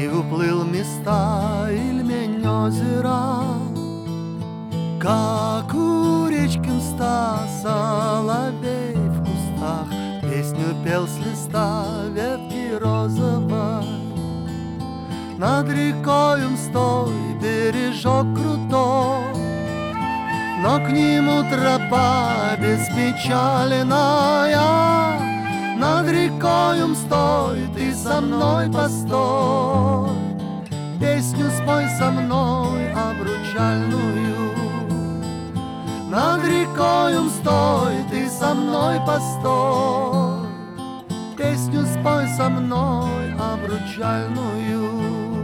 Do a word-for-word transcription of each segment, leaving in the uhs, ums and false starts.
Ты уплыл в места, Ильмень озера, как у речки мста соловей в кустах песню пел с листа ветки розовой. Над рекою мстой бережок крутой, но к нему тропа беспечаленная. Над рекою мстой ты со мной постой, песню спой со мной обручальную. Над рекою мстой ты со мной постой, песню спой со мной обручальную.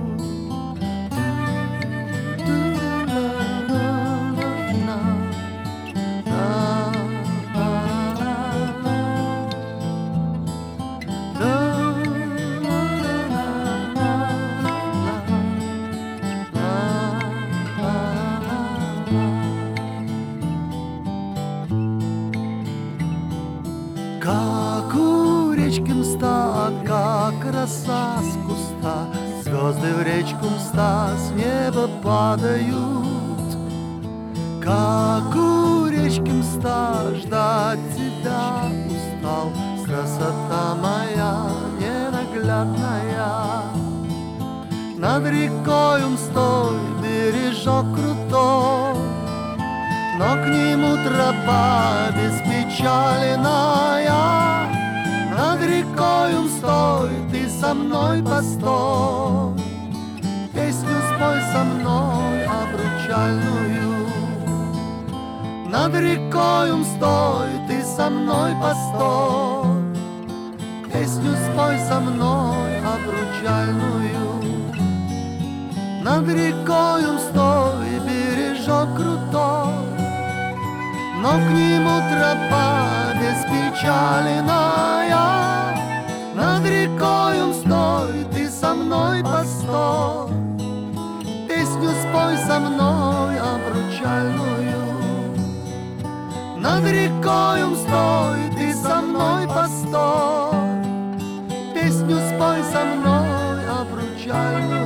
Как у речки мста, как роса с куста, звезды в речку мста с неба падают. Как у речки мста ждать тебя устал, красота моя ненаглядная. Над рекою мстой бережок крутой, но к нему тропа беспечаленная. Над рекою мстой ты со мной постой, песню спой со мной обручальную. Над рекою мстой ты со мной постой, песню спой со мной обручальную. Над рекою мстой бережок крутой, но к нему тропа беспечаленная. Над рекою мстой ты со мной постой, песню спой со мной обручальную. Над рекою мстой ты со мной постой, песню спой со мной обручальную.